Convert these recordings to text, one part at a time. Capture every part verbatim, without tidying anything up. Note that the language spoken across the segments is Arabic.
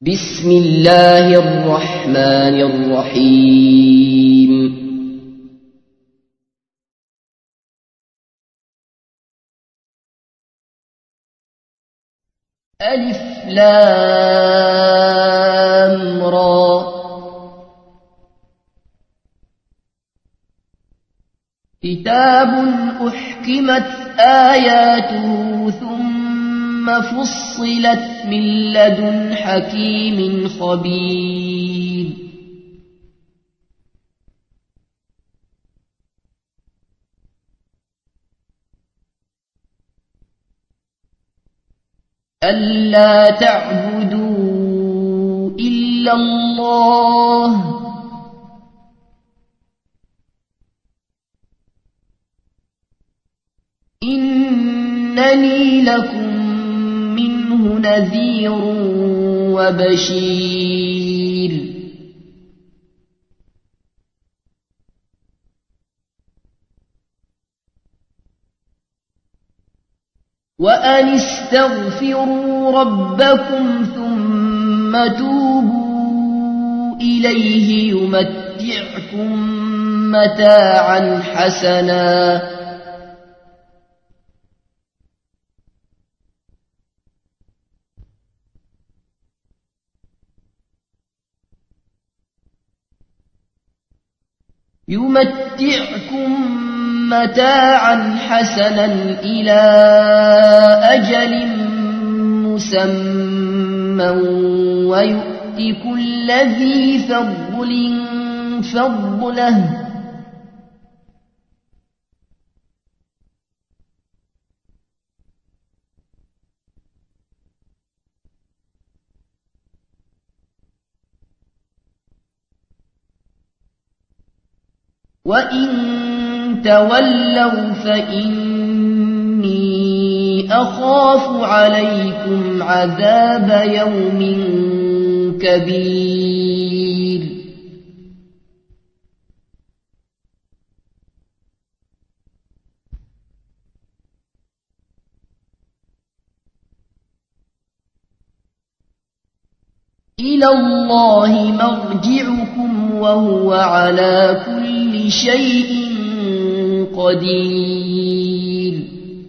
بسم الله الرحمن الرحيم ألف لام را كتاب أحكمت آياته ثم فصلت من لدن حكيم خبير ألا تعبدوا إلا الله إنني لكم منه نذير وبشير وأن استغفروا ربكم ثم توبوا إليه يمتعكم متاعا حسنا يمتعكم متاعا حسنا إلى أجل مسمى ويؤت كل ذي فضل فضله وإن تولوا فإني أخاف عليكم عذاب يوم كبير إلى الله مرجعكم وهو على كل شيء قدير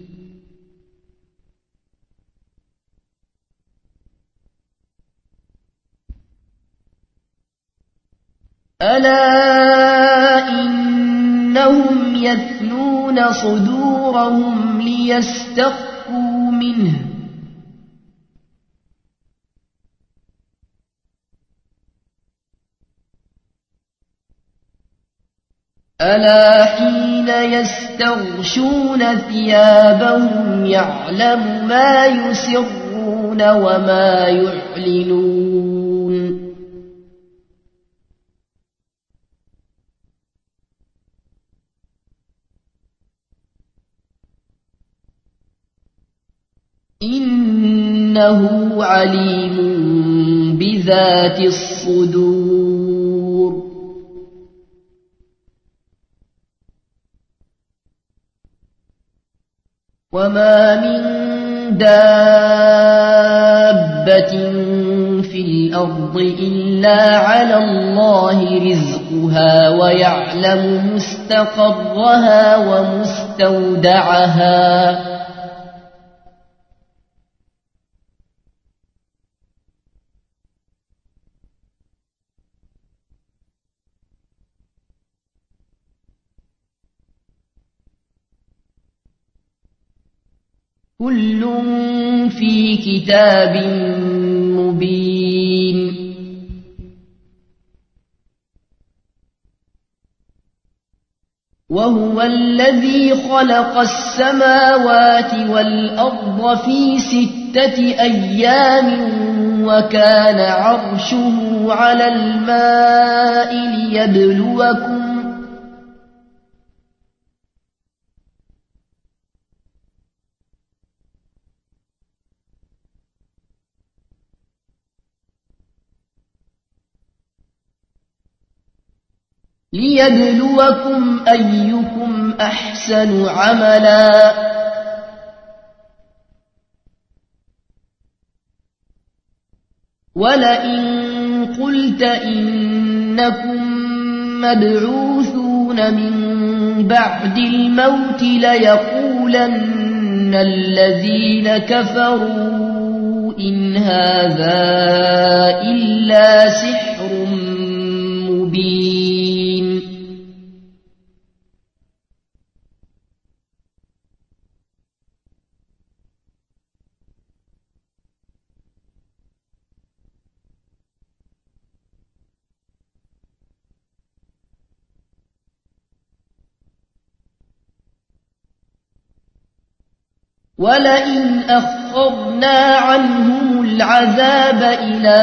ألا إنهم يثنون صدورهم ليستخفوا منه ألا حين يستغشون ثيابهم يعلم ما يسرون وما يعلنون إنه عليم بذات الصدور وما من دابة في الأرض إلا على الله رزقها ويعلم مستقرها ومستودعها كل في كتاب مبين وهو الذي خلق السماوات والأرض في ستة أيام وكان عرشه على الماء ليبلوكم ليبلوكم أيكم أحسن عملا ولئن قلت إنكم مبعوثون من بعد الموت ليقولن الذين كفروا إن هذا إلا سحر مبين. ولئن أخرنا عنهم العذاب إلى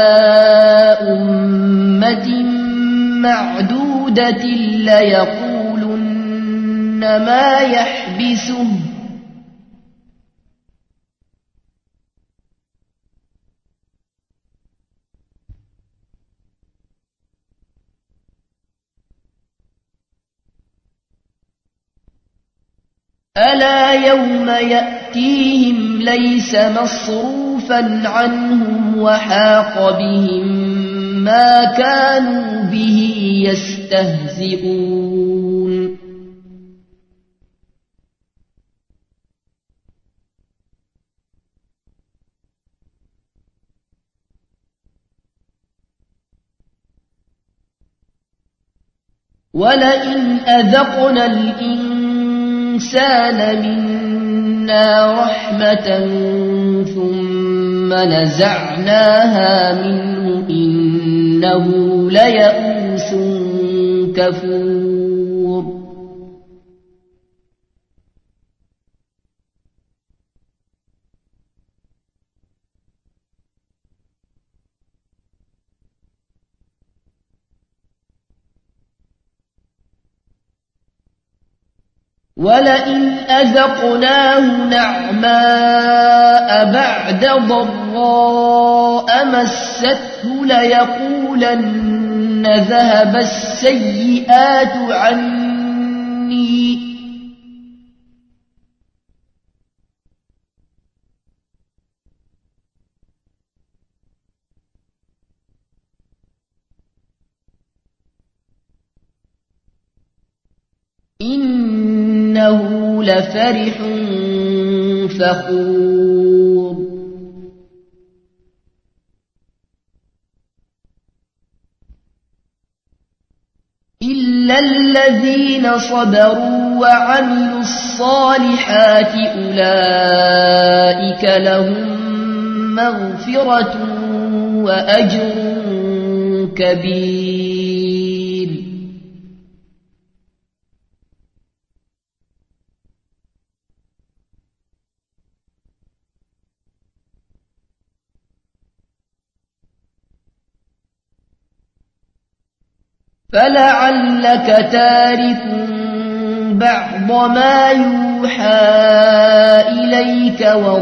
أمة معدودة ليقولن ما يحبسه ألا يوم يأتيهم ليس مصروفا عنهم وحاق بهم ما كانوا به يستهزئون. ولئن أذقنا الإنسان منا رحمة ثم نزعناها منه إنه ليئوس كفور. ولئن أذقناه نعماء بعد ضراء مسته ليقولن ذهب السيئات عني إنه لفرح فخور. إلا الذين صبروا وعملوا الصالحات أولئك لهم مغفرة وأجر كبير. فلعلك تارك بعض ما يوحى إليك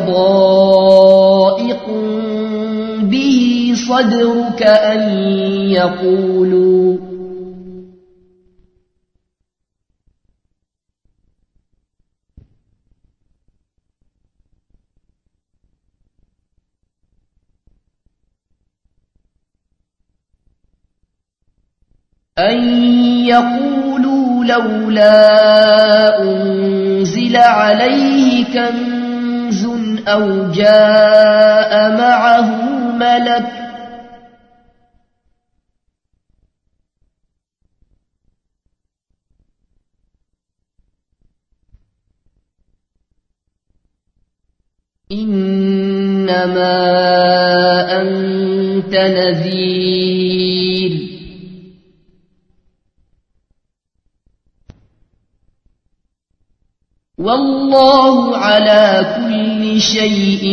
وضائق به صدرك أن يقولوا أن يقولوا لولا أنزل عليه كنز أو جاء معه ملك إنما أنت نذير والله على كل شيء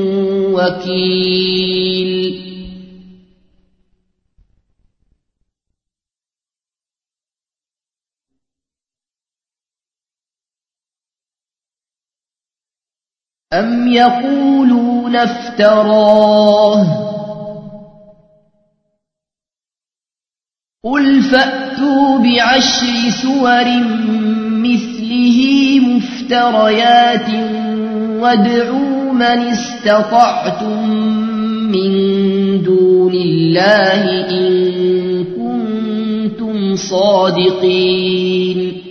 وكيل. أم يقولون افتراه قل فأتوا بعشر سور مثله مفتريات وادعوا من استطعتم من دون الله إن كنتم صادقين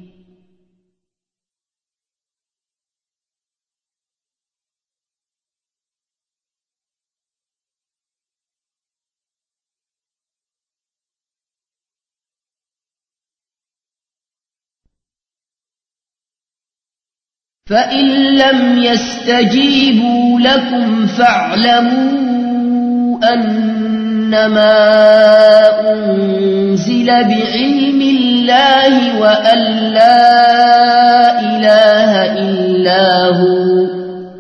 فإن لم يستجيبوا لكم فاعلموا أنما أنزل بعلم الله وأن لا إله إلا هو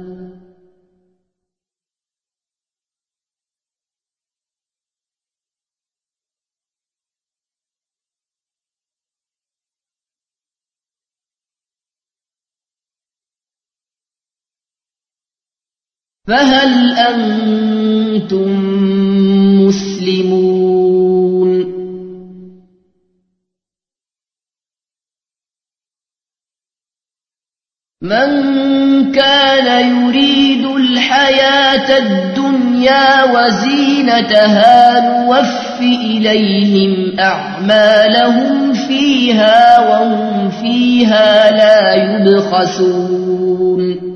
فهل أنتم مسلمون من كان يريد الحياة الدنيا وزينتها نوف إليهم أعمالهم فيها وهم فيها لا يبخسون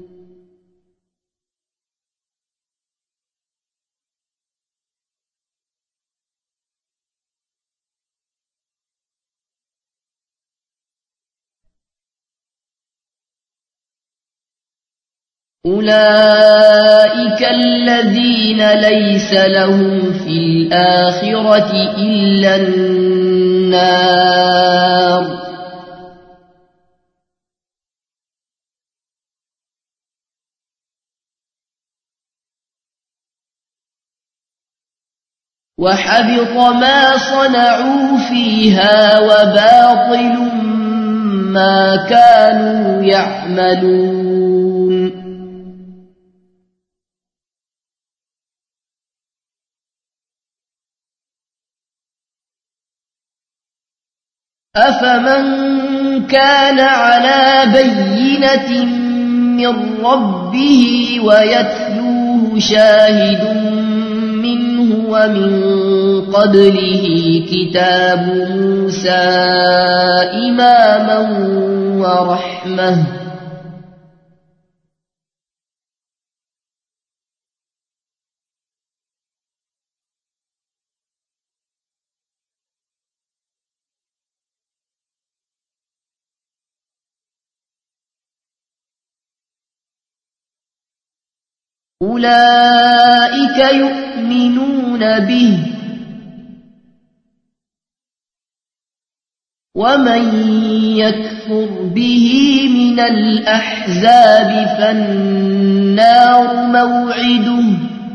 أولئك الذين ليس لهم في الآخرة إلا النار وحبط ما صنعوا فيها وباطل ما كانوا يعملون أفمن كان على بينة من ربه ويتلوه شاهد منه ومن قبله كتاب موسى إماما ورحمة أولئك يؤمنون به ومن يكفر به من الأحزاب فالنار موعده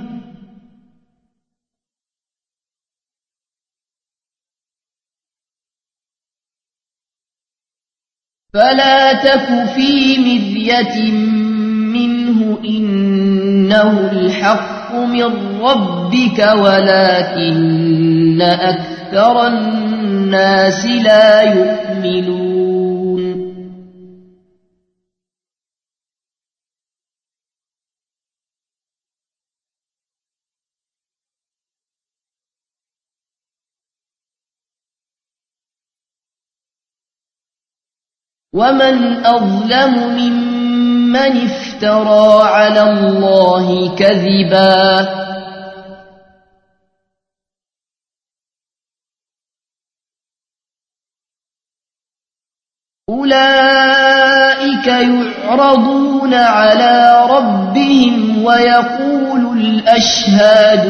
فلا تك في مرية منه إنه الحق من ربك ولكن أكثر الناس لا يؤمنون ومن أظلم ممن افترى على الله كذبا أولئك يعرضون على ربهم ويقول الأشهاد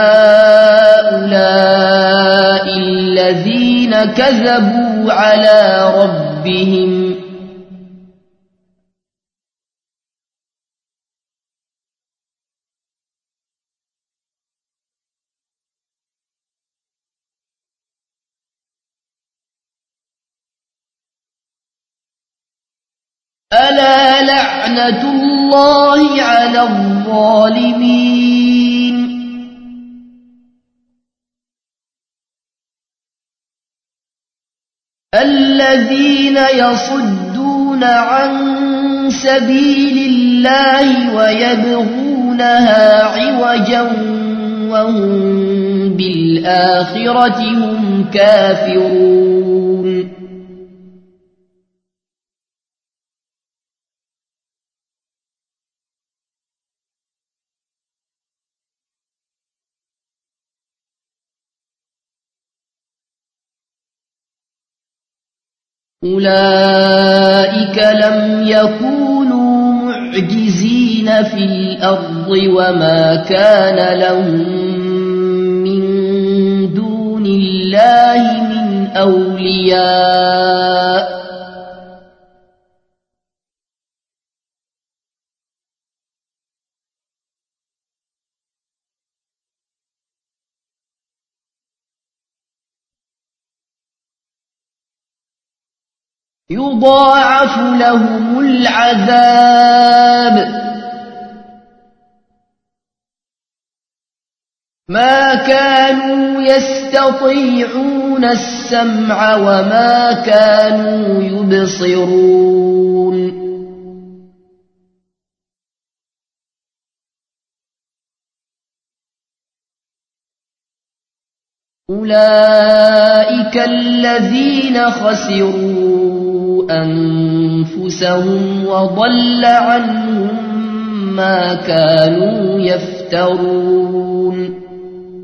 هؤلاء الذين كذبوا على ربهم ألا لعنة الله على الظالمين الذين يصدون عن سبيل الله ويبغونها عوجا وهم بالآخرة هم كافرون أولئك لم يكونوا معجزين في الأرض وما كان لهم من دون الله من أولياء يضاعف لهم العذاب ما كانوا يستطيعون السمع وما كانوا يبصرون أولئك الذين خسروا أنفسهم وضل عنهم ما كانوا يفترون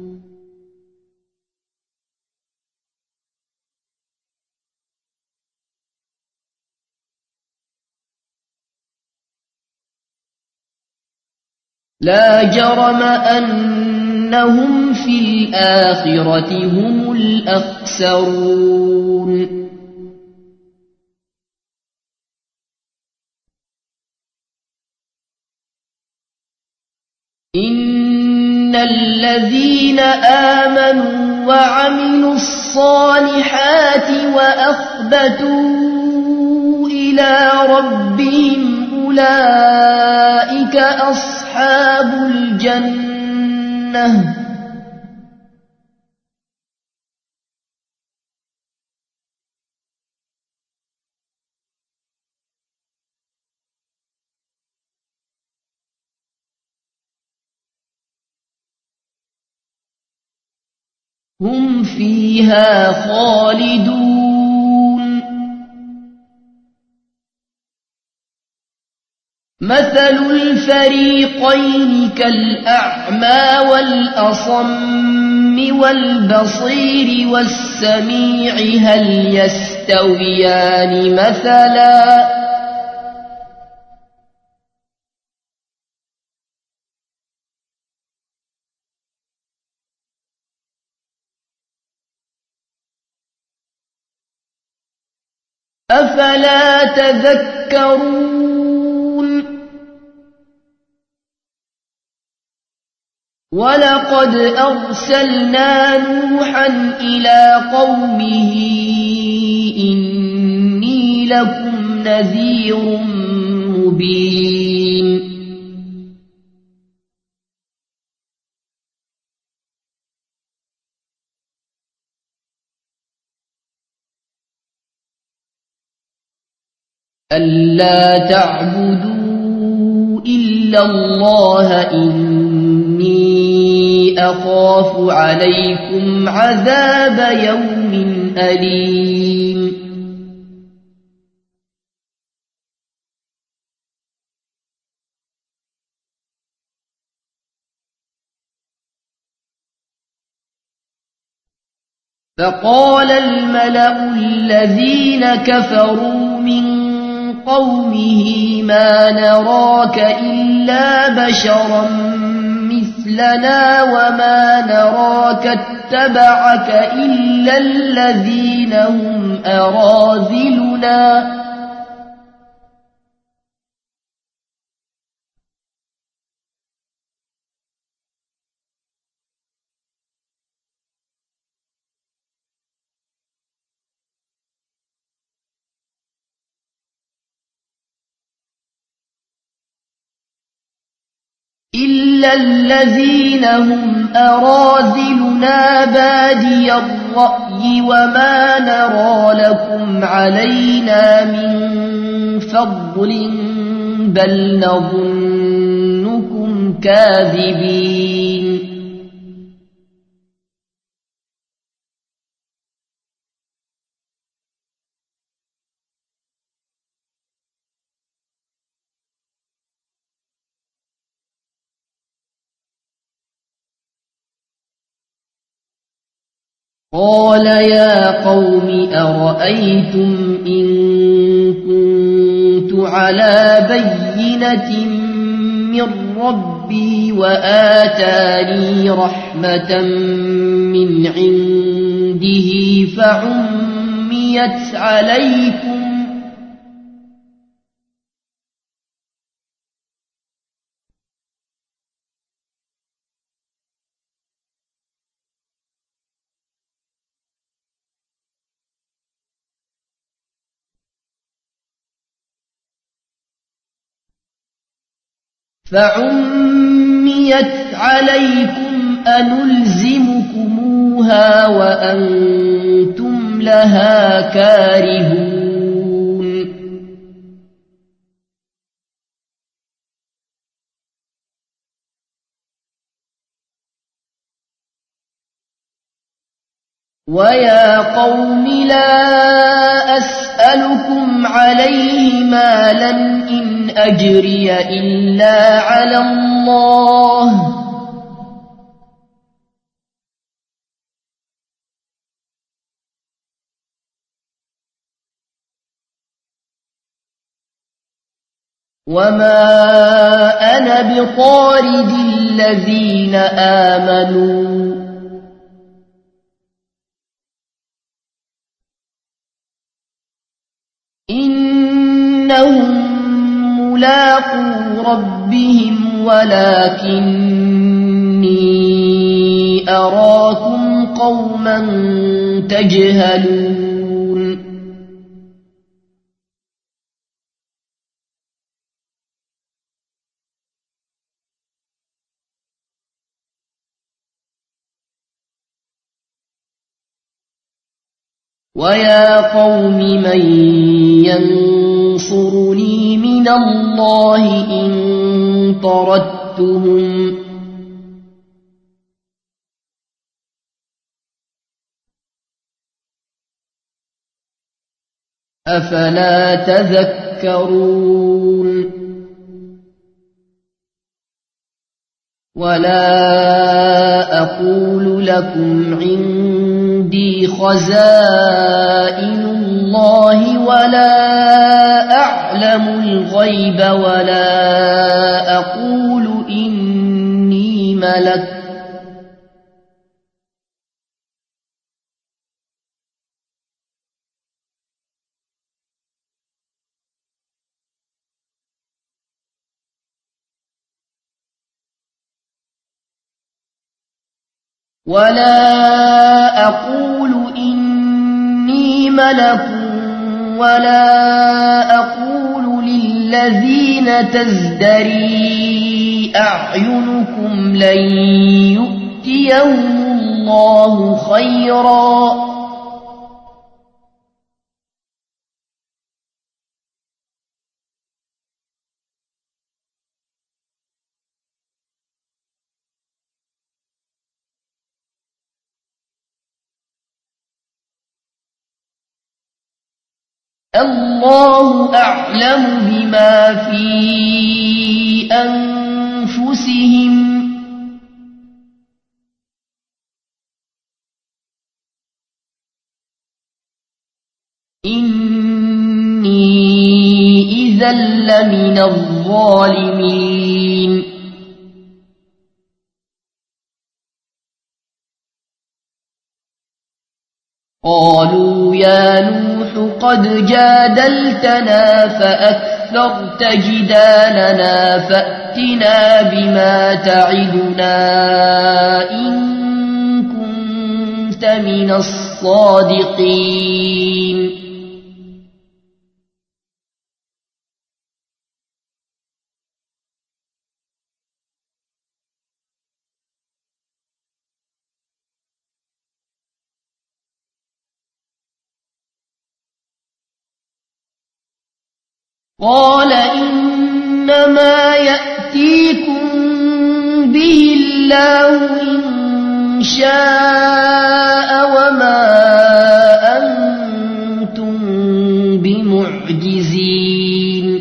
لا جرم أنهم في الآخرة هم الأخسرون إن الذين آمنوا وعملوا الصالحات وأخبتوا إلى ربهم أولئك أصحاب الجنة هم فيها خالدون مثل الفريقين كالأعمى والأصم والبصير والسميع هل يستويان مثلا أفلا تذكرون ولقد أرسلنا نوحا إلى قومه إني لكم نذير مبين ألا تعبدوا إلا الله إني أخاف عليكم عذاب يوم أليم فقال الملأ الذين كفروا من قومه ما نراك إلا بشرا مثلنا وما نراك اتبعك إلا الذين هم أراذلنا إلا الذين هم أراذلنا بادي الرأي وما نرى لكم علينا من فضل بل نظنكم كاذبين قال يا قوم أرأيتم إن كنت على بينة من ربي وآتاني رحمة من عنده فعميت عليكم فعميت عليكم أنلزمكموها وأنتم لها كارهون ويا قوم لا أسألكم عليه مالا إن أجري إلا على الله وما أنا بطارد الذين آمنوا إنهم ملاقو ربهم ولكني أراكم قوما تجهلون ويا قوم من ينصرني من الله إن طردتهم أفلا تذكرون ولا أقول لكم عندي خزائن الله ولا أعلم الغيب ولا أقول إني ملك ولا أقول إني ملك ولا أقول للذين تزدري أعينكم لن يؤتيهم الله خيرا الله أعلم بما في أنفسهم إني إذا لمن الظالمين قالوا يا نوح قد جادلتنا فأكثرت جدالنا فأتنا بما تعدنا إن كنت من الصادقين قال إنما يأتيكم به الله إن شاء وما أنتم بمعجزين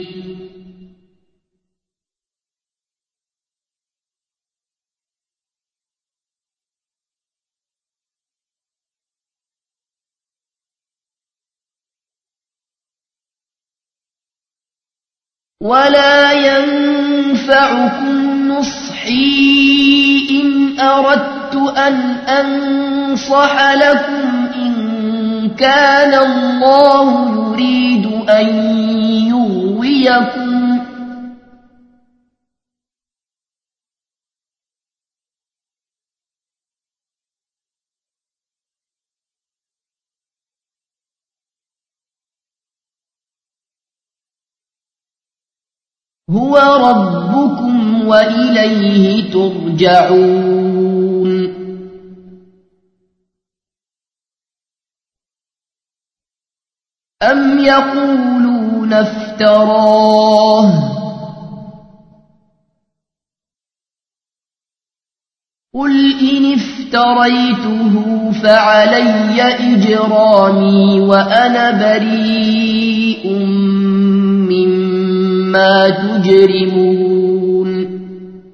ولا ينفعكم نصحي إن أردت أن أنصح لكم إن كان الله يريد أن يغويكم هو ربكم وإليه ترجعون أم يقولون افتراه قل إن افتريته فعلي إجرامي وأنا بريء مما تجرمون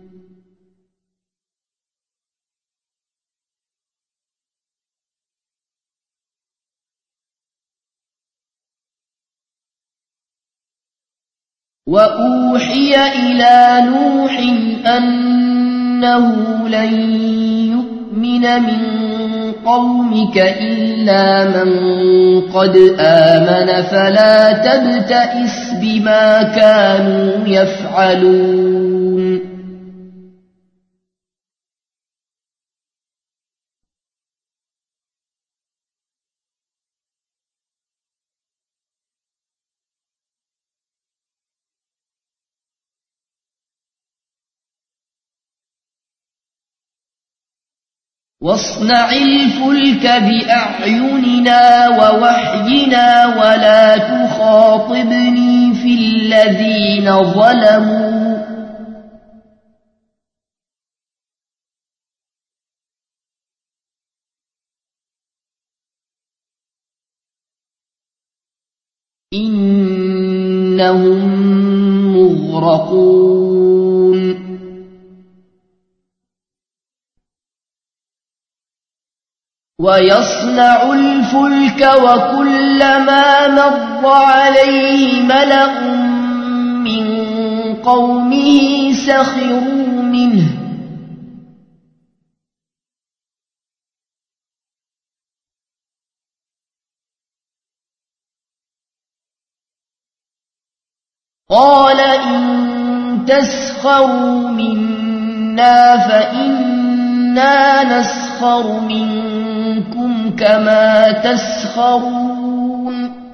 وأوحي إلى نوح أنه لن يؤمن من قومك إلا من قد آمن فلا تبتئس بما كانوا يفعلون واصنع الفلك بأعيننا ووحينا ولا تخاطبني في الذين ظلموا إنهم مغرقون ويصنع الفلك وكلما مر عليه ملأ من قومه سخروا منه قال إن تسخروا منا فإنا نسخر منكم كما تسخرون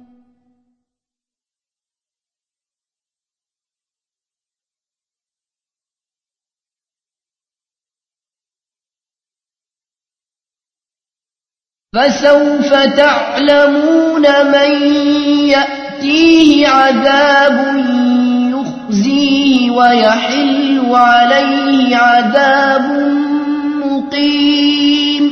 فسوف تعلمون من يأتيه عذاب يخزيه ويحل عليه عذاب مقيم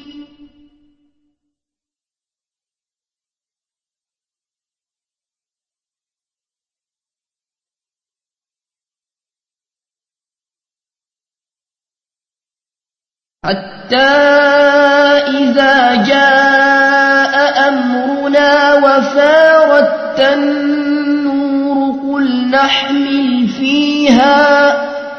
حتى إذا جاء أمرنا وفارت النور قل نحمل فيها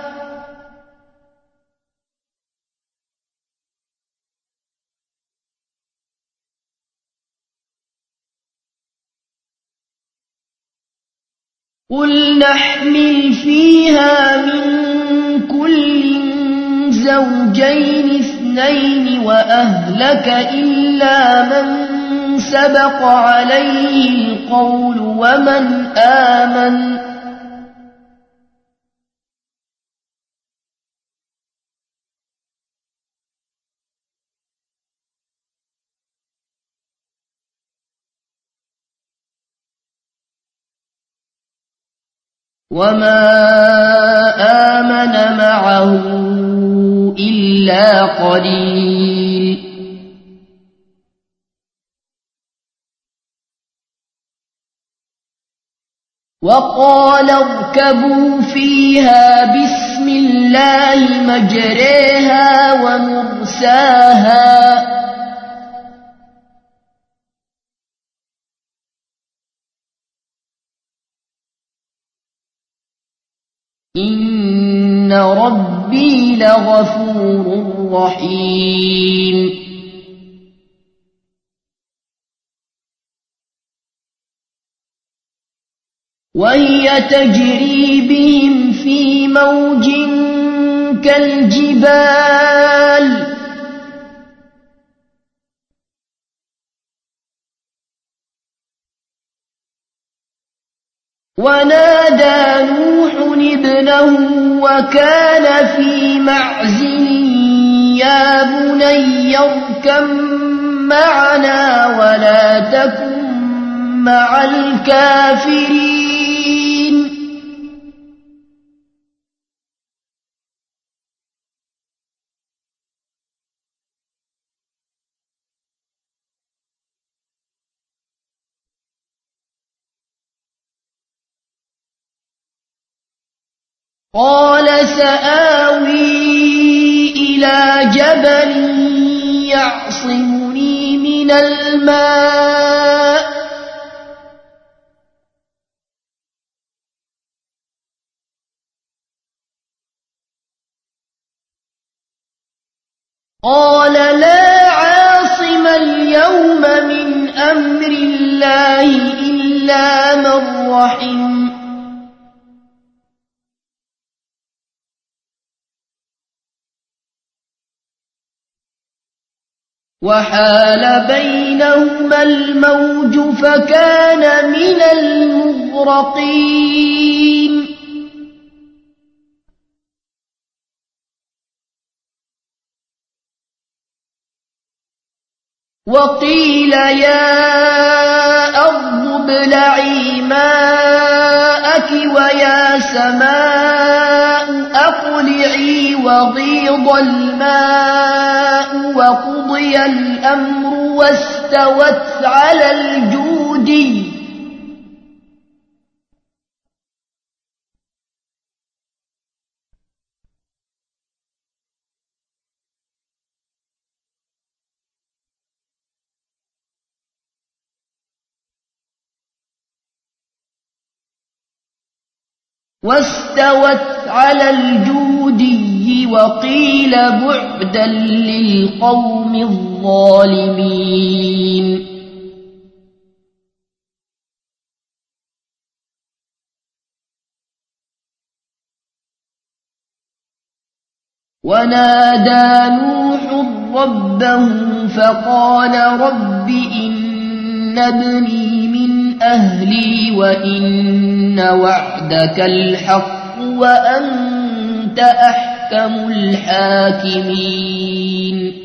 قل نحمل فيها من كل زوجين اثنين وأهلك إلا من سبق عليه القول ومن آمن وما آمن معه إلا قليل وقال اركبوا فيها بسم الله مجريها ومرساها إن ربي لغفور رحيم. وهي تجري بهم في موج كالجبال ونادى نوح ابنه وكان في معزل يا بني اركب معنا ولا تكن مع الكافرين. قال سآوي إلى جبل يعصمني من الماء قال لا عاصم اليوم من أمر الله إلا من رحم وحال بينهما الموج فكان من المغرقين. وقيل يا أرض ابلعي ماءك ويا سماء أقلعي وغيض الماء وقضي الأمر واستوت على الجودي واستوت على الجودي وقيل بعدا للقوم الظالمين. ونادى نوح ربه فقال رب إن ابني من أهلي وإن وعدك الحق وأنت أحكم الحاكمين.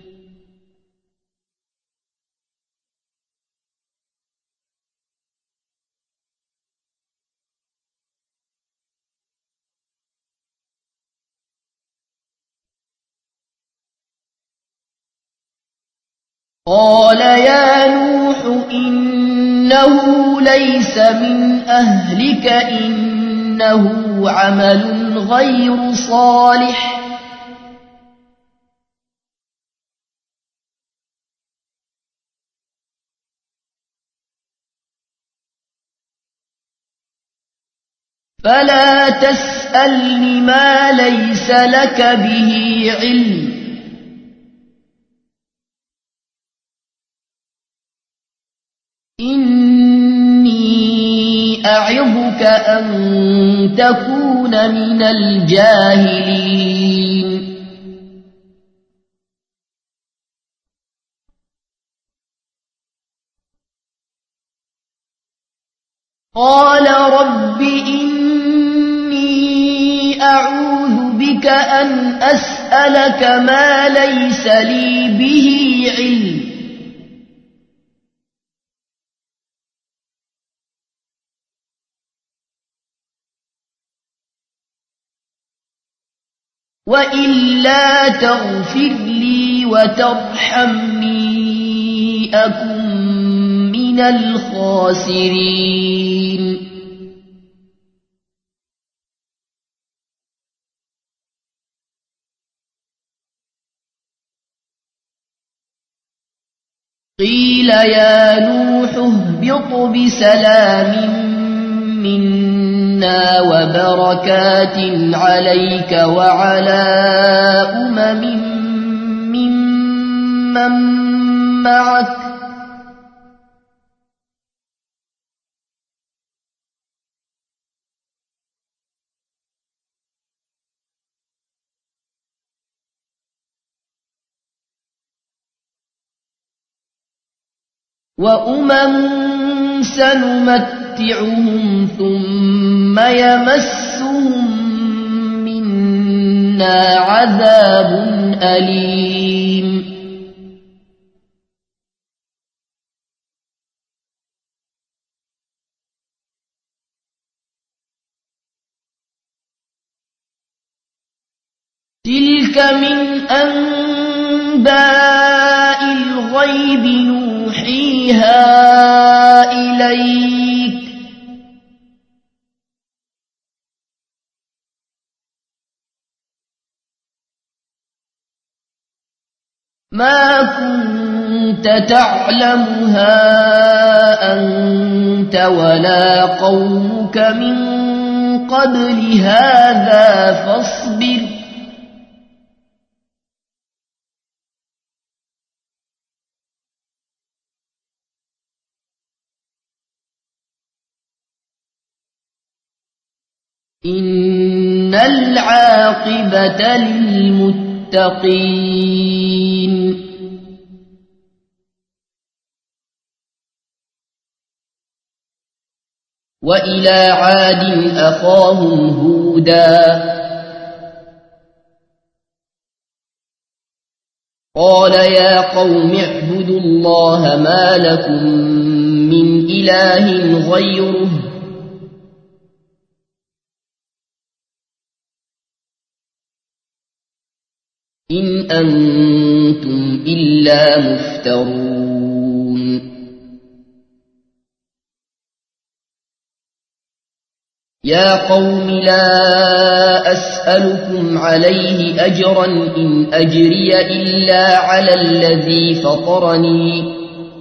قال يا نوح إنه ليس من أهلك إنه عمل غير صالح فلا تسألني ما ليس لك به علم إني أعظك أن تكون من الجاهلين. قال رب إني أعوذ بك أن أسألك ما ليس لي به علم وإلا تغفر لي وترحمني أكن من الخاسرين. قيل يا نوح اهبط بسلام منا وبركات عليك وعلى أمم ممن معك وأمم سنمتعهم ثم يمسهم منا عذاب أليم تلك من أنباء الغيب نوحيها إليك ما كنت تعلمها أنت ولا قومك من قبل هذا فاصبر إن العاقبة للمتقين وإلى عاد أخاهم هودا قال يا قوم اعبدوا الله ما لكم من إله غيره إن أنتم إلا مفترون يا قوم لا أسألكم عليه أجرا إن أجري إلا على الذي فطرني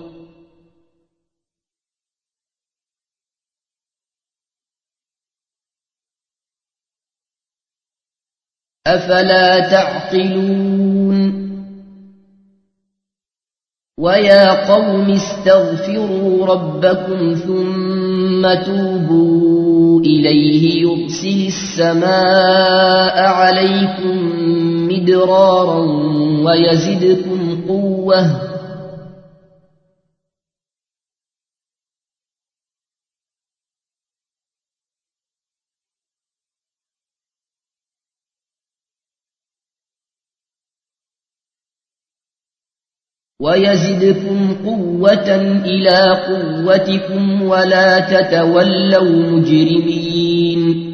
أفلا تعقلون ويا قوم استغفروا ربكم ثم توبوا إليه يرسل السماء عليكم مدرارا ويزدكم قوة ويزدكم قوة إلى قوتكم ولا تتولوا مجرمين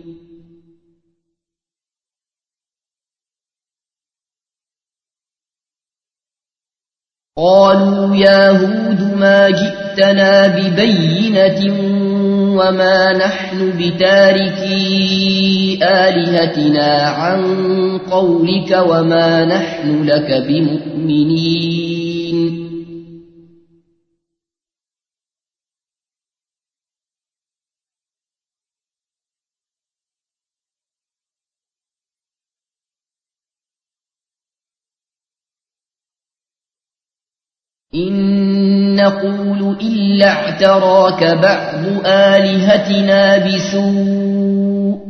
قالوا يا هود ما جئتنا ببينة وما نحن بتاركي آلهتنا عن قولك وما نحن لك بمؤمنين إن نقول إلا اعتراك بعض آلهتنا بسوء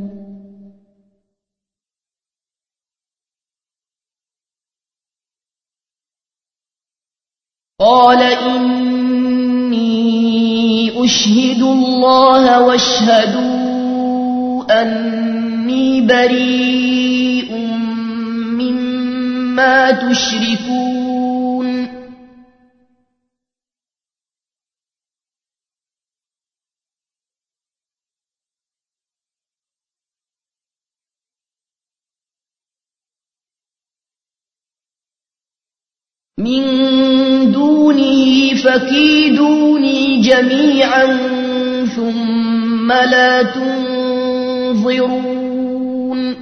قال إني أشهد الله واشهدوا أني بريء مما تشركون من دونه فكيدوني جميعا ثم لا تنظرون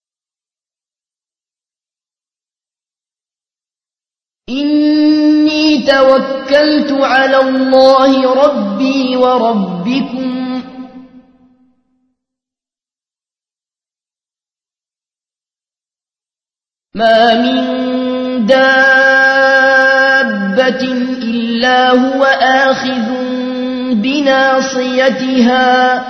إني توكلت على الله ربي وربكم ما من دابة إلا هو آخذ بناصيتها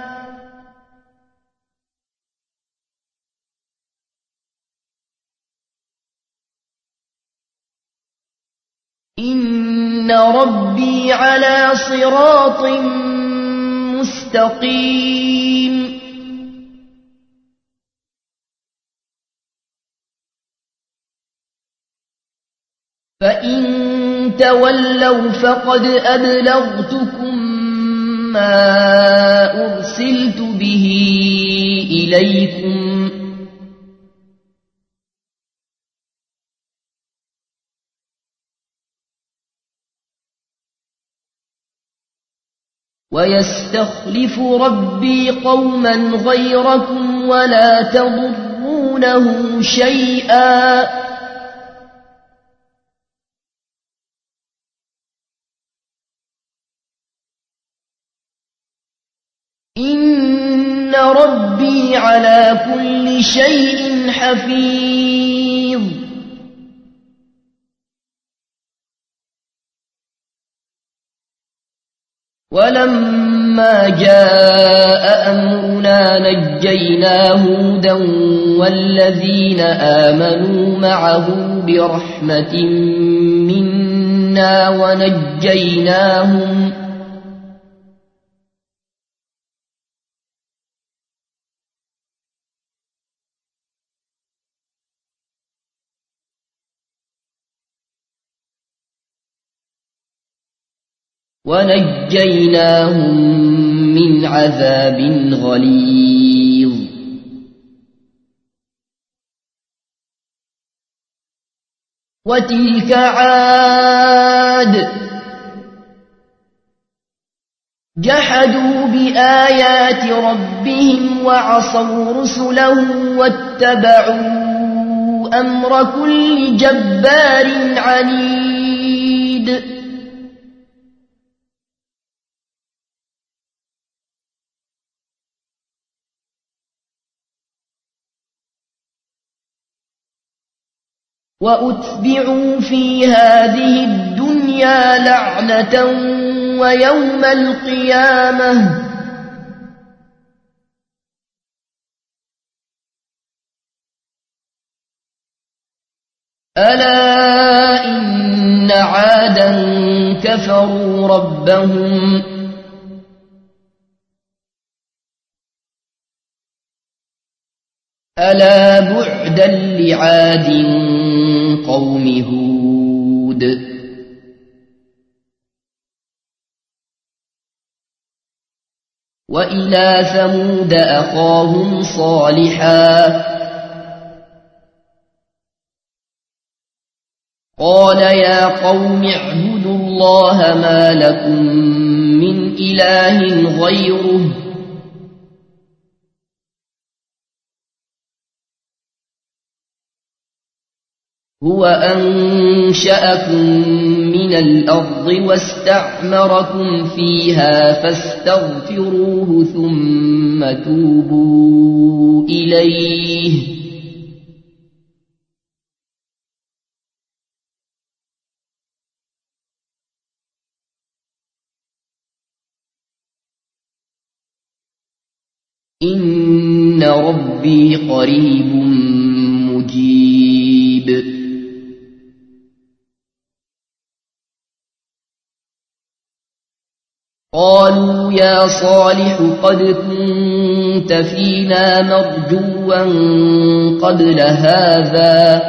إن ربي على صراط مستقيم فإن تولوا فقد أبلغتكم ما أرسلت به إليكم ويستخلف ربي قوما غيركم ولا تضرونه شيئا إن ربي على كل شيء حفيظ ولما جاء أمرنا نجينا هودا والذين آمنوا معه برحمة منا ونجيناهم ونجيناهم من عذاب غليظ وتلك عاد جحدوا بآيات ربهم وعصوا رسله واتبعوا أمر كل جبار عنيد وأتبعوا في هذه الدنيا لعنة ويوم القيامة ألا إن عادا كفروا ربهم ألا بعدا لعاد قوم هود وإلى ثمود أخاهم صالحا قال يا قوم اعبدوا الله ما لكم من إله غيره هو أنشأكم من الأرض واستعمركم فيها فاستغفروه ثم توبوا إليه إن ربي قريب مجيب قالوا يا صالح قد كنت فينا مرجوا قبل هذا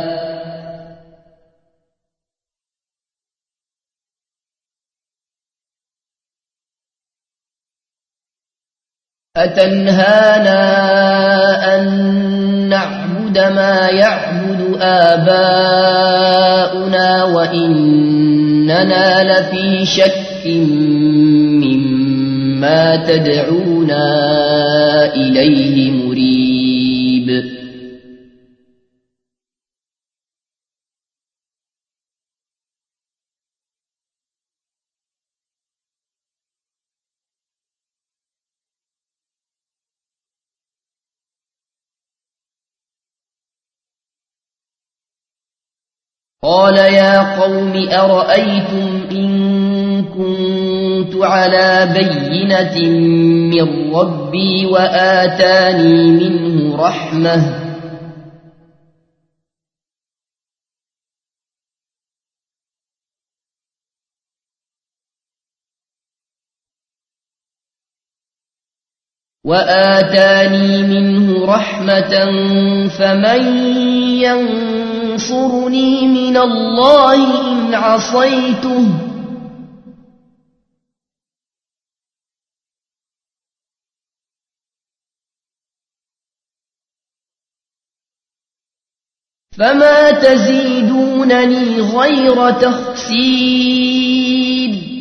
أتنهانا أن نعبد ما يعبد آباؤنا وإننا لفي شك مما تدعونا إليه مريب قال يا قوم أرأيتم إن كنت على بينة من ربي وآتاني منه رحمة وآتاني منه رحمة فمن ينصرني من الله إن عصيته فما تزيدونني غير تخسير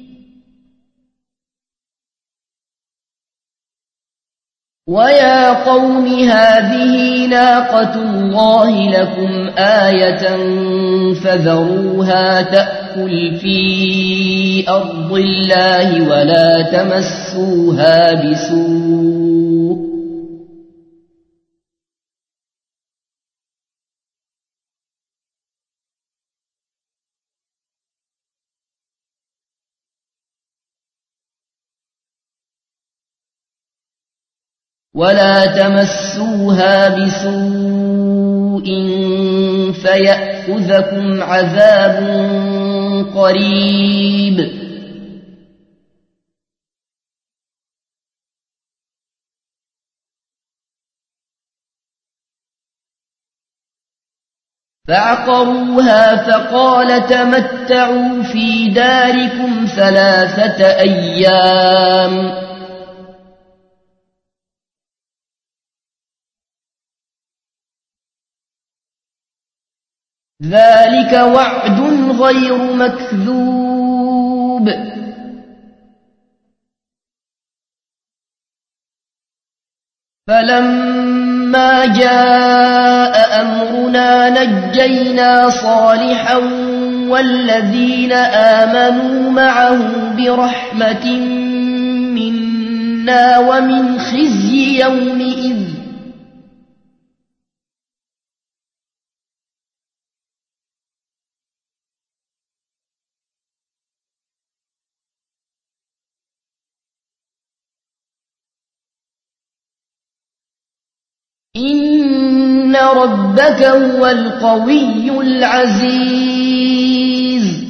ويا قوم هذه ناقة الله لكم آية فذروها تأكل في أرض الله ولا تمسوها بسوء ولا تمسوها بسوء فيأخذكم عذاب قريب فعقروها فقال تمتعوا في داركم ثلاثة أيام ذلك وعد غير مكذوب فلما جاء أمرنا نجينا صالحا والذين آمنوا معه برحمة منا ومن خزي يومئذ إن ربك هو القوي العزيز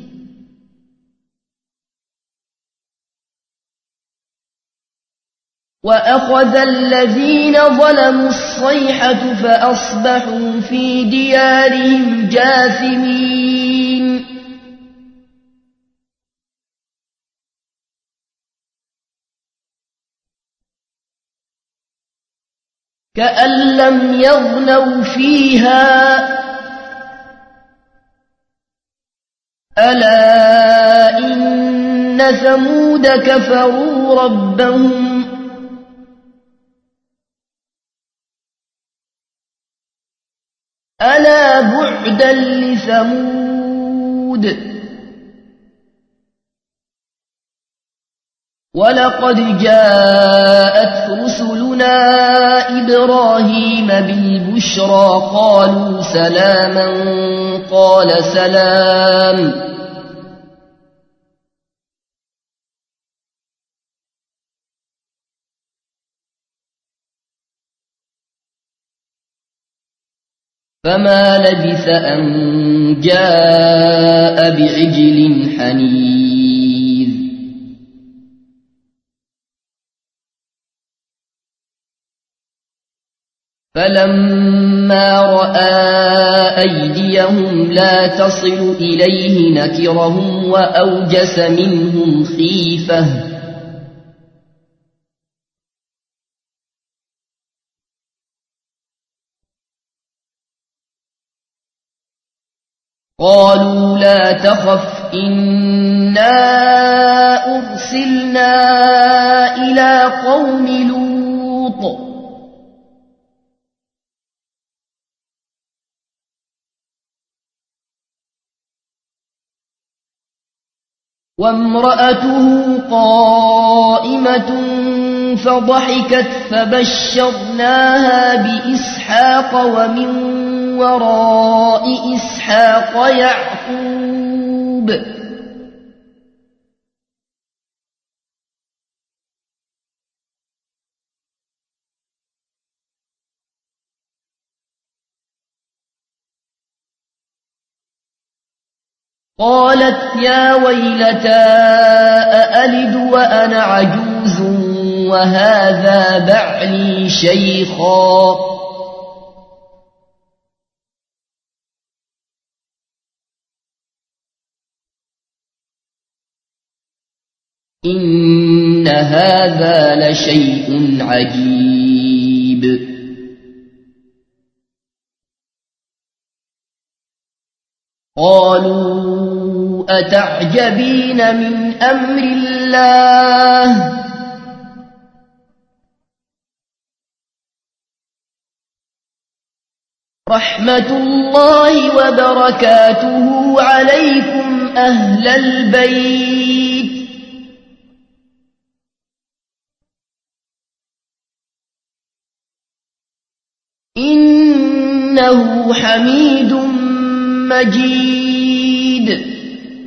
وأخذ الذين ظلموا الصيحة فأصبحوا في ديارهم جاثمين كأن لم يغنوا فيها ألا إن ثمود كفروا ربهم ألا بعدا لثمود ولقد جاءت رسلنا إبراهيم بالبشرى قالوا سلاما قال سلام فما لبث أن جاء بعجل حنيذ فلما رأى أيديهم لا تصل إليه نكرهم وأوجس منهم خيفة قالوا لا تخف إنا أرسلنا إلى قوم لوط وامرأته قائمة فضحكت فبشرناها بإسحاق ومن وراء إسحاق يعقوب قالت يا ويلتى أألد وأنا عجوز وهذا بعلي شيخا إن هذا لشيء عجيب قالوا أتعجبين من أمر الله رحمة الله وبركاته عليكم أهل البيت إنه حميد مجيد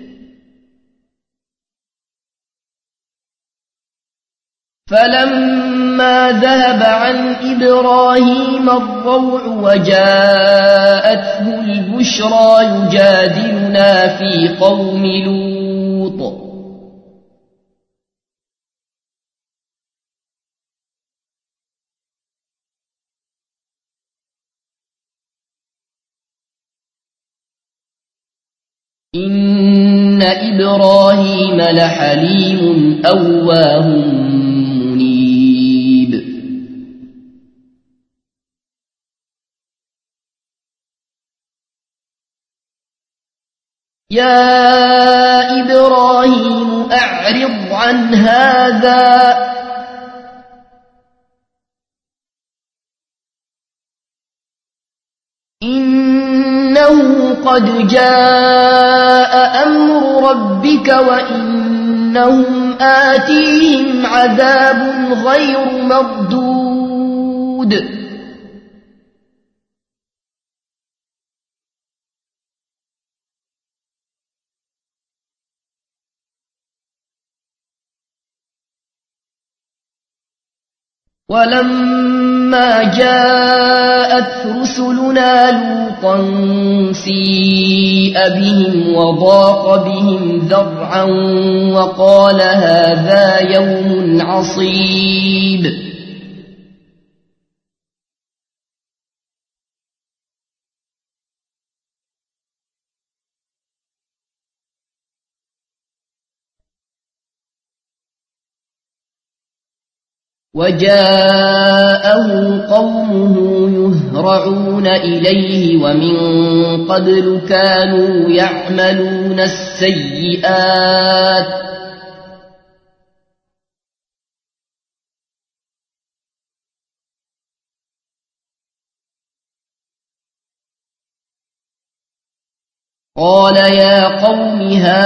فلما ذهب عن إبراهيم الروع وجاءته البشرى يجادلنا في قوم لوط إن إبراهيم لحليم أواه منيب يا إبراهيم أعرض عن هذا إنه قد جاء أمر ربك وإنهم آتيهم عذاب غير مردود ولما جاءت رسلنا لوطا سيء بهم وضاق بهم ذرعا وقال هذا يوم عصيب وجاءه قومه يهرعون إليه ومن قبل كانوا يعملون السيئات قال يا قوم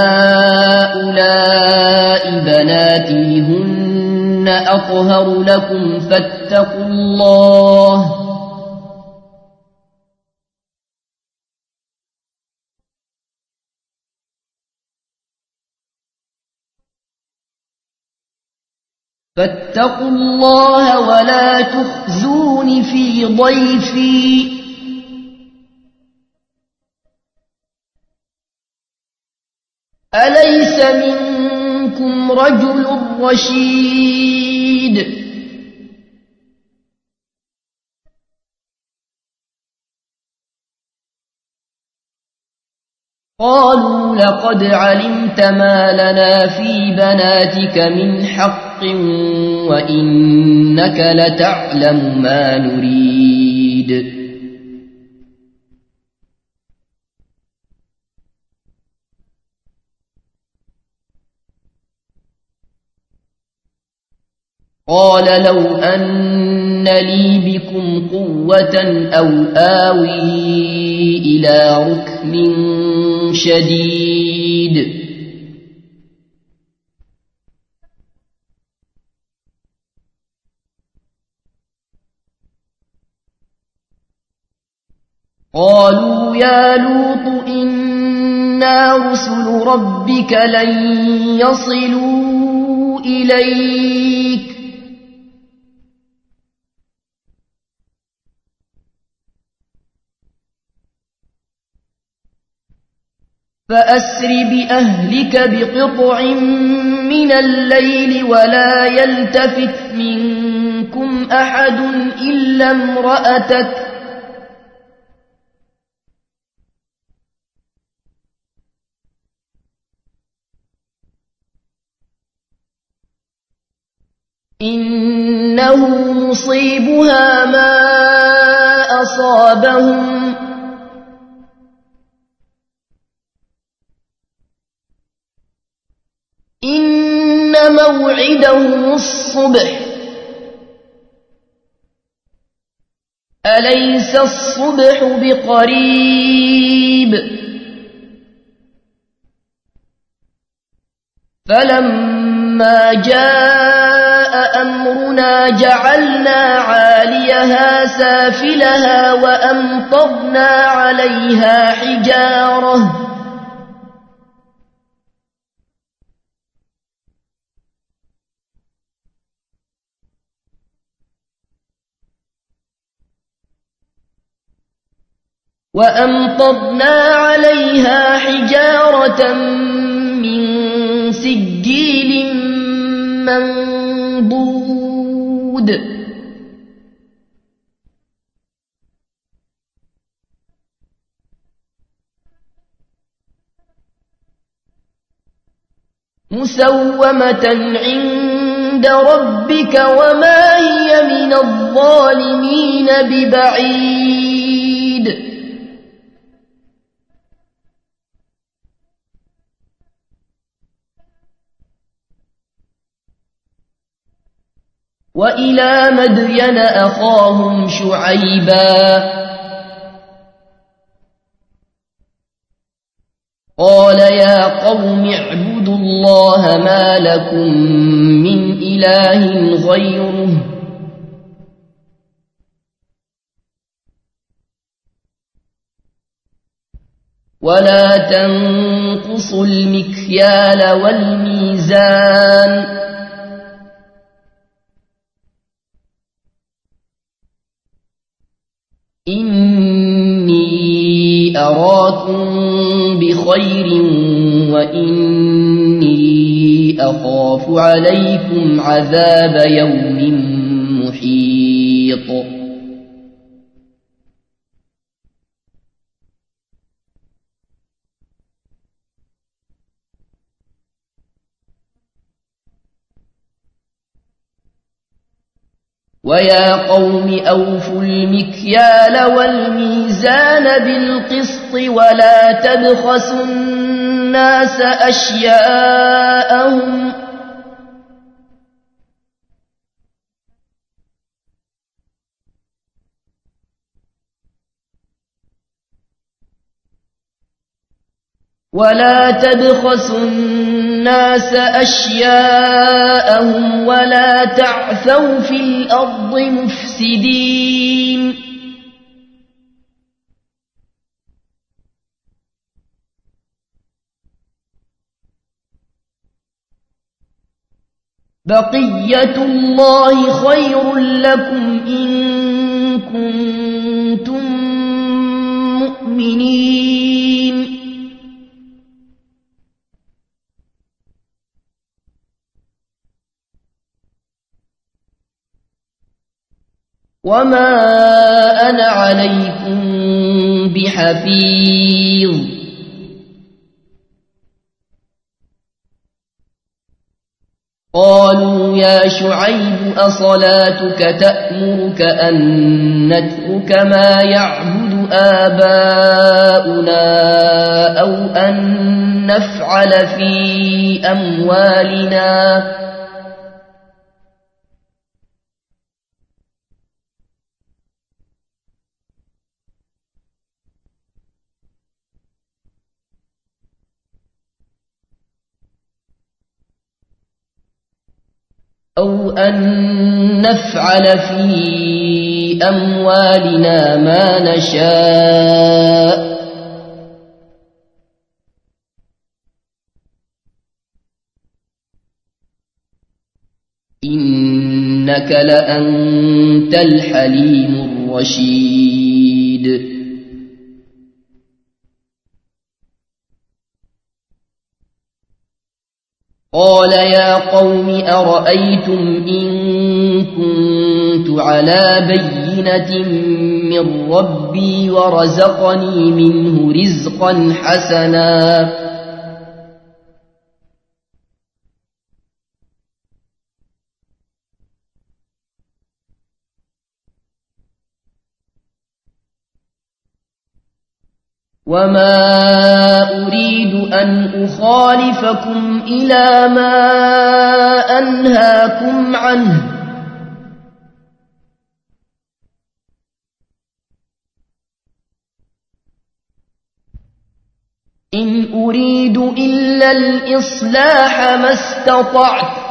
هؤلاء بناتي هن أطهر لكم فاتقوا الله فاتقوا الله ولا تخزون في ضيفي أليس منكم رجل رشيد قالوا لقد علمت ما لنا في بناتك من حق وإنك لتعلم ما نريد قال لو أن لي بكم قوة أو آوي إلى ركن شديد قالوا يا لوط إنا رسل ربك لن يصلوا إليك فأسر بأهلك بقطع من الليل ولا يلتفت منكم أحد إلا امرأتك إنه مصيبها ما أصابهم إن موعدهم الصبح أليس الصبح بقريب فلما جاء أمرنا جعلنا عاليها سافلها وأمطرنا عليها حجارة وأمطرنا عليها حجارة من سجيل منضود مسومة عند ربك وما هي من الظالمين ببعيد وإلى مدين أخاهم شعيبا قال يا قوم اعبدوا الله ما لكم من إله غيره ولا تنقصوا المكيال والميزان إني أراكم بخير وإني أخاف عليكم عذاب يوم محيط ويا قوم أوفوا المكيال والميزان بالقسط ولا تبخسوا الناس أشياءهم ولا تبخسوا الناس أشياءهم ولا تعثوا في الأرض مفسدين بقية الله خير لكم إن كنتم مؤمنين وما أنا عليكم بحفيظ قالوا يا شعيب أصلاتك تأمرك أن نترك ما يعبد آباؤنا أو أن نفعل في أموالنا أو أن نفعل في أموالنا ما نشاء إنك لأنت الحليم الرشيد قال يا قوم أرأيتم إن كنت على بينة من ربي ورزقني منه رزقا حسنا وما أريد أن أخالفكم إلى ما أنهاكم عنه إن أريد إلا الإصلاح ما استطعت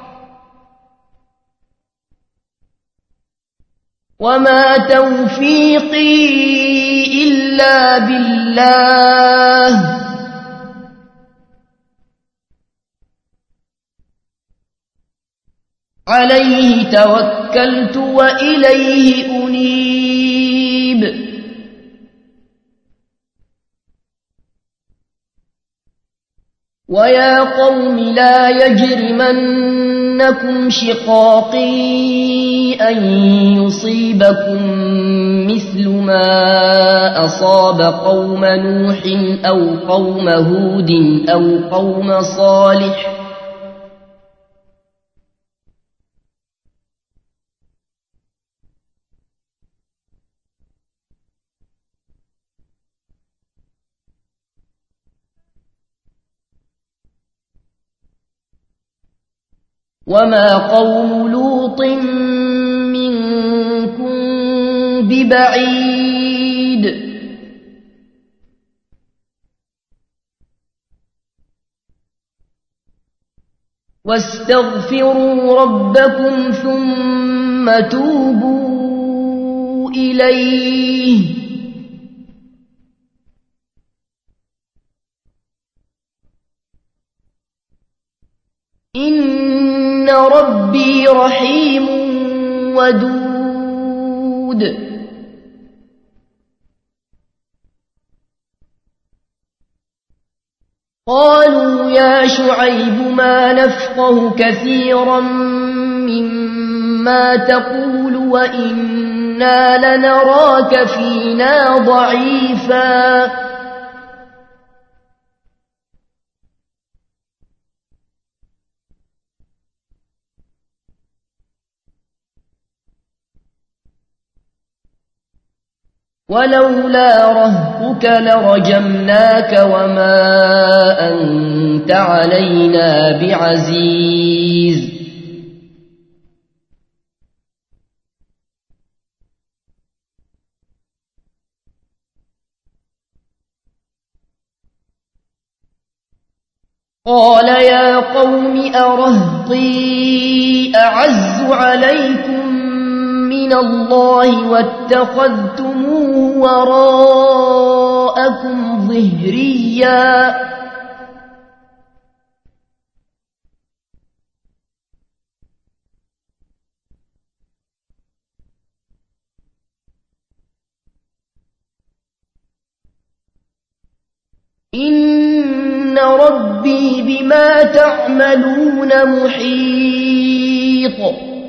وما توفيقي إلا بالله عليه توكلت وإليه أنيب ويا قوم لا يجرمنكم شقاقي أن يصيبكم مثل ما أصاب قوم نوح أو قوم هود أو قوم صالح وما قوم لوط منكم ببعيد واستغفروا ربكم ثم توبوا إليه إن ربي رحيم ودود قالوا يا شعيب ما نفقه كثيرا مما تقول وإنا لنراك فينا ضعيفا ولولا رهطك لرجمناك وما أنت علينا بعزيز قال يا قوم أرهطي أعز عليكم من الله واتخذتموه وراءكم ظهريا إن ربي بما تعملون محيط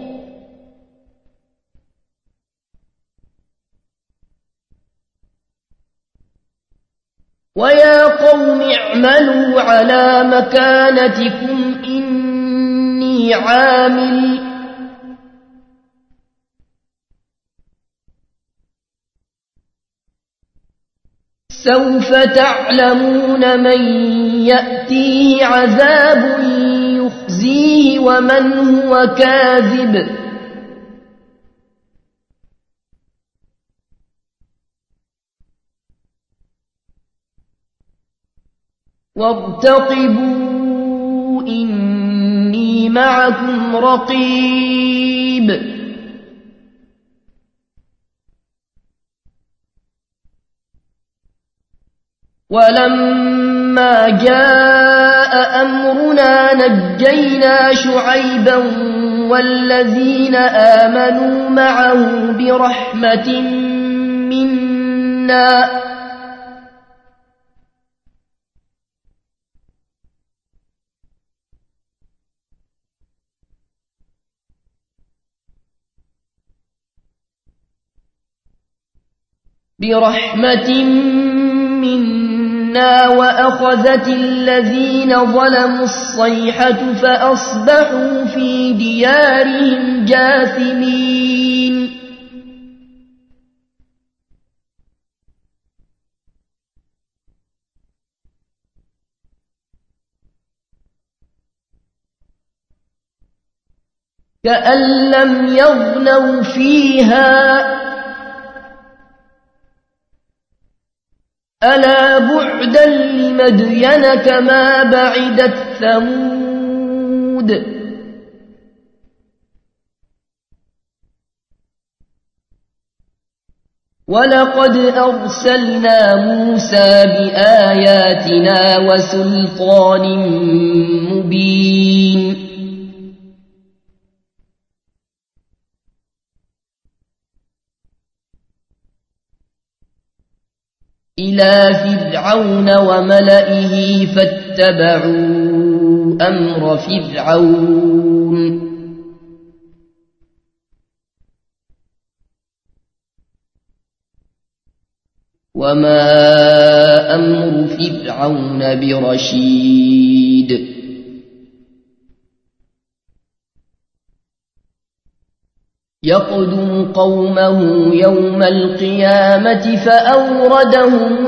ويا قوم اعملوا على مكانتكم إني عامل سوف تعلمون من يأتيه عذاب يخزيه ومن هو كاذب وارتقبوا إني معكم رقيب ولما جاء أمرنا نجينا شعيبا والذين آمنوا معه برحمة منا برحمة منا وأخذت الذين ظلموا الصيحة فأصبحوا في ديارهم جاثمين كأن لم يغنوا فيها ألا بعدا لمدين كما بعدت ثمود ولقد أرسلنا موسى بآياتنا وسلطان مبين إلى فرعون وملئه فاتبعوا أمر فرعون وما أمر فرعون برشيد يقدم قومه يوم القيامة فأوردهم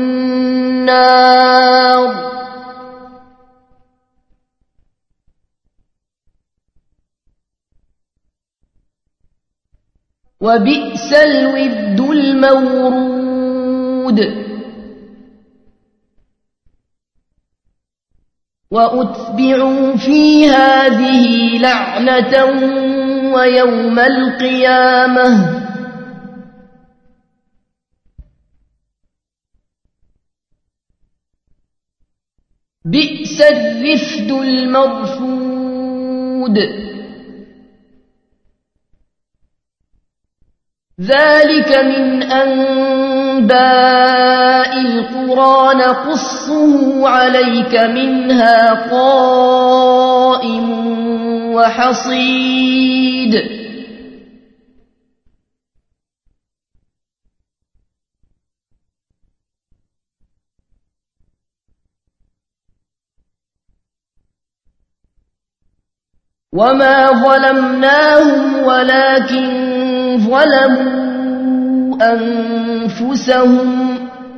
النار وبئس الود المورود وأتبعوا في هذه لعنة ويوم القيامة بئس الرفد المرفود ذلك من أنباء القرى نقصه عليك منها قائم وحصيد وما ظلمناهم ولكن ظلموا أنفسهم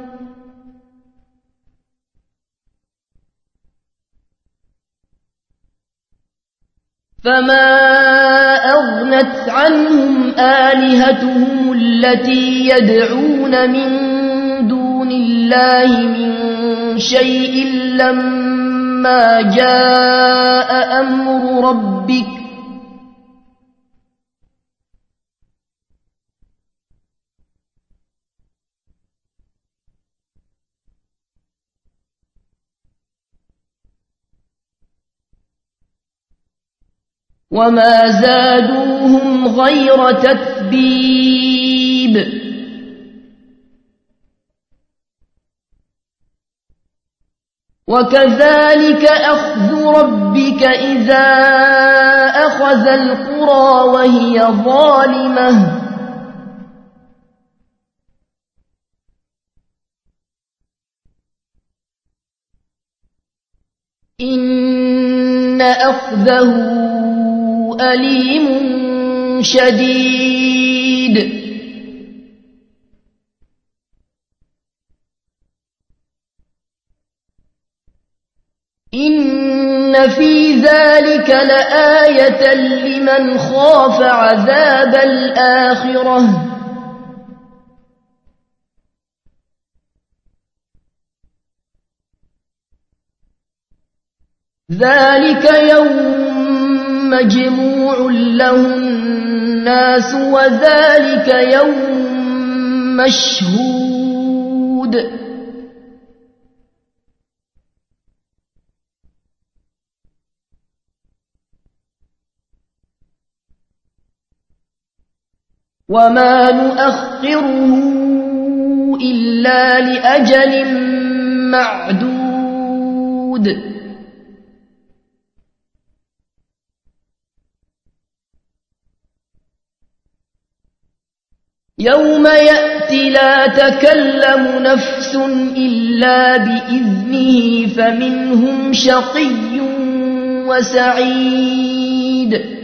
فما أغنت عنهم آلهتهم التي يدعون من دون الله من شيء لما جاء أمر ربك وما زادوهم غير تتبيب وكذلك أخذ ربك إذا أخذ القرى وهي ظالمة إن أخذه أليم شديد إن في ذلك لآية لمن خاف عذاب الآخرة ذلك يوم مجموع له الناس وذلك يوم مشهود وما نؤخره إلا لأجل معدود يوم يأتي لا تكلم نفس إلا بإذنه فمنهم شقي وسعيد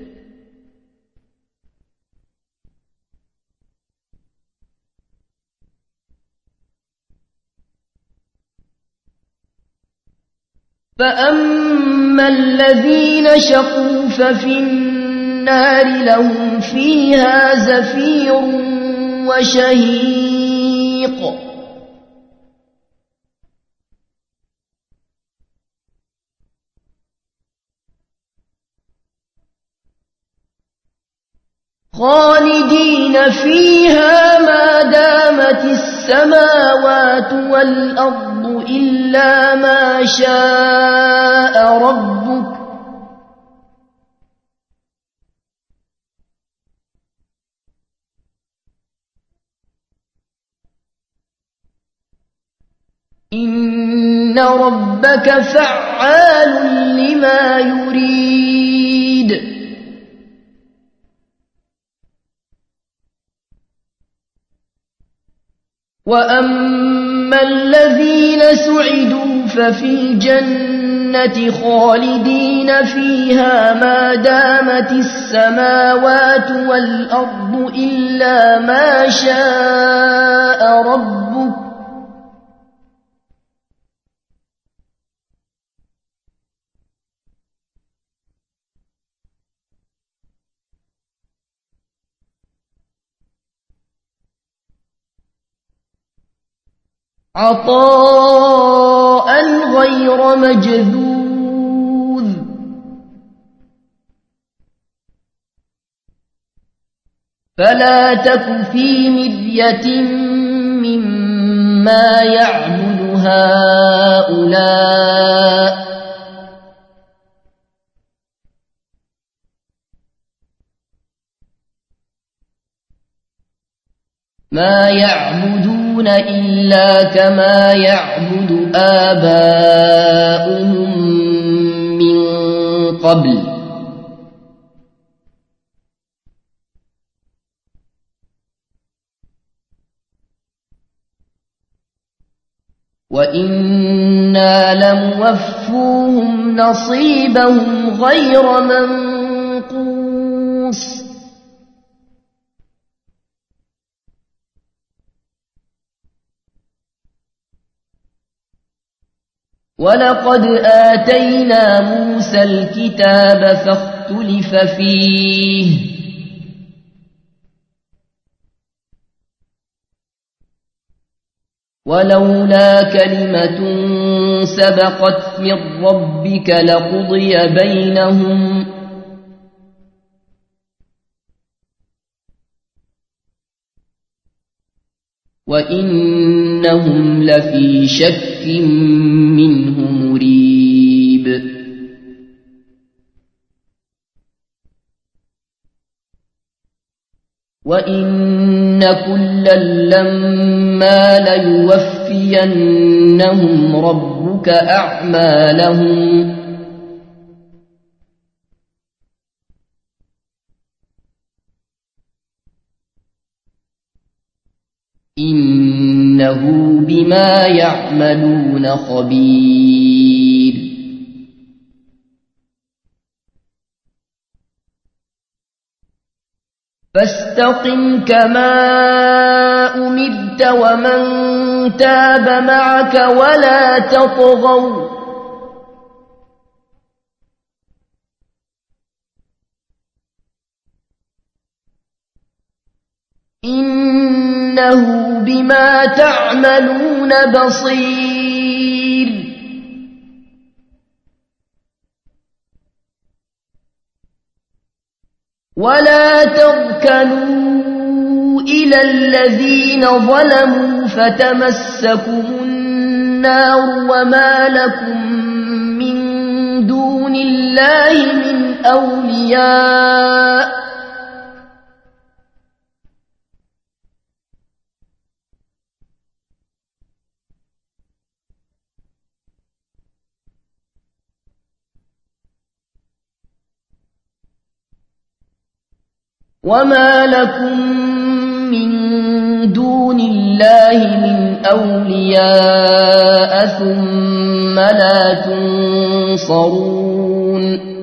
فأما الذين شقوا ففي النار لهم فيها زفير وشهيق خالدين فيها ما دامت السماوات والأرض إلا ما شاء ربك إن ربك فعال لما يريد وأما الذين سعدوا ففي الجنة خالدين فيها ما دامت السماوات والأرض إلا ما شاء ربك عطاء غير مجذوذ فلا تك في مرية مما يعبد هؤلاء ما يعبدون إلا كما يعبد آباؤهم من قبل وإنا لموفوهم نصيبهم غير منقوص ولقد آتينا موسى الكتاب فاختلف فيه ولولا كلمة سبقت من ربك لقضي بينهم وإنهم لفي شك منه مريب وإن كلا لما ليوفينهم ربك أعمالهم إنه بما يعملون خبير فاستقم كما أمرت ومن تاب معك ولا تطغوا إنه بما تعملون بصير ولا تركنوا إلى الذين ظلموا فتمسكم النار وما لكم من دون الله من أولياء وما لكم من دون الله من أولياء ثم لا تنصرون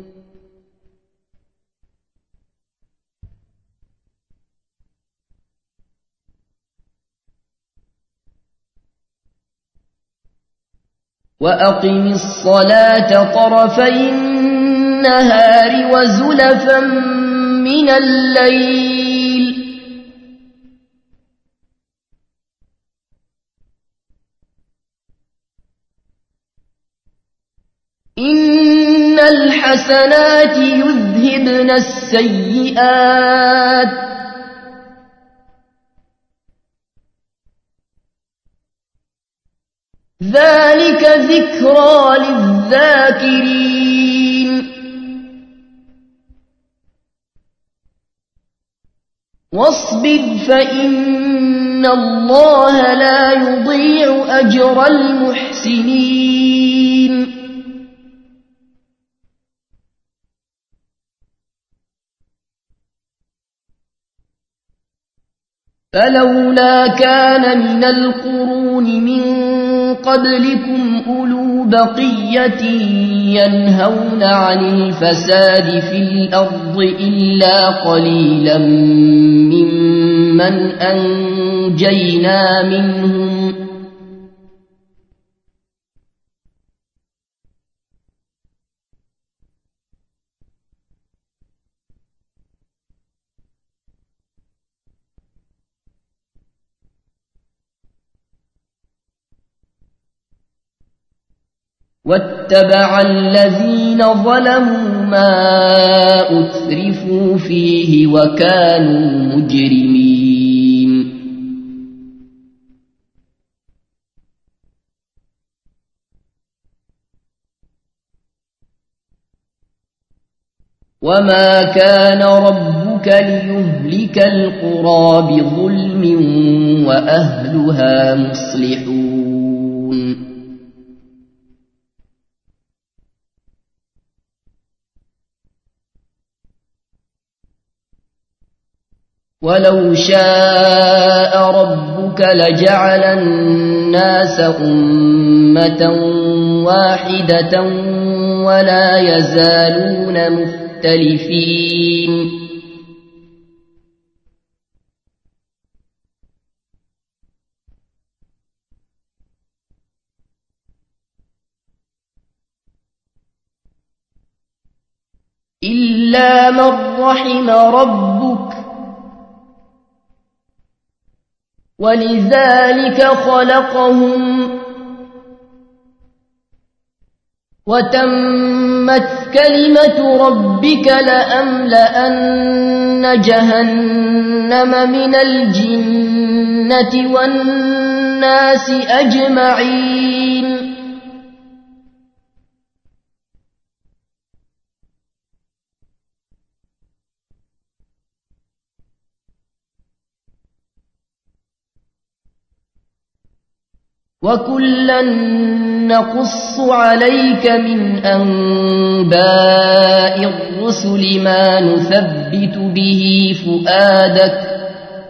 وأقم الصلاة طرفي النهار وزلفا من الليل إن الحسنات يذهبن السيئات ذلك ذكرى للذاكرين واصبر فإن الله لا يضيع أجر المحسنين فلولا كان من القرون من قبلكم أولو بقية ينهون عن الفساد في الأرض إلا قليلا ممن أنجينا منهم واتبع الذين ظلموا ما أترفوا فيه وكانوا مجرمين وما كان ربك ليهلك القرى بظلم وأهلها مصلحون ولو شاء ربك لجعل الناس أمة واحدة ولا يزالون مختلفين إلا من رحم ربك ولذلك خلقهم وتمت كلمة ربك لأملأن جهنم من الجنة والناس أجمعين وكلا نقص عليك من أنباء الرسل ما نثبت به فؤادك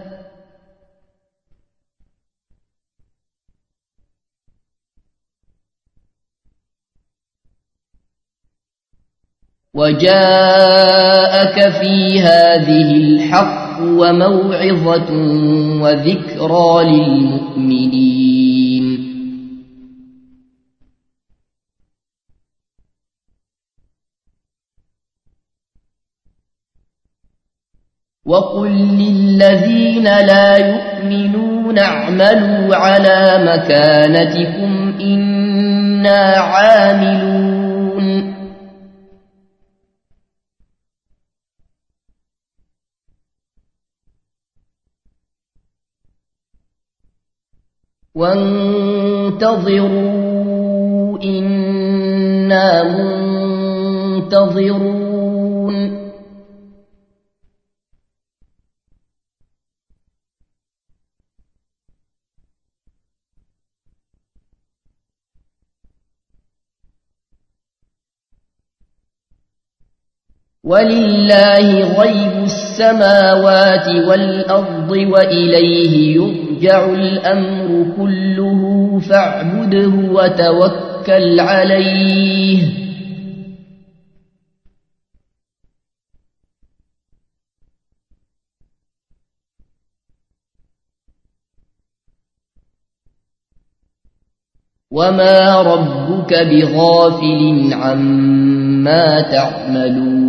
وجاءك في هذه الحق وموعظة وذكرى للمؤمنين وقل للذين لا يؤمنون اعملوا على مكانتكم إنا عاملون وانتظروا إنا منتظرون ولله غيب السماوات السماوات والأرض وإليه يرجع الأمر كله فاعبده وتوكل عليه وما ربك بغافل عما تعملون